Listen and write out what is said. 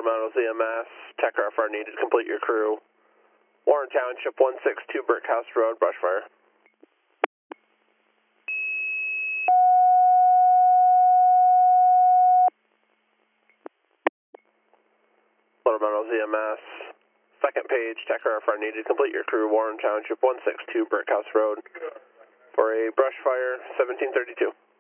Little Meadows EMS, Tech RFR needed, complete your crew. Warren Township, 162 Brickhouse Road, brush fire. Little Meadows EMS, second page, Tech RFR needed, complete your crew, Warren Township, 162 Brickhouse Road, for a brush fire, 1732.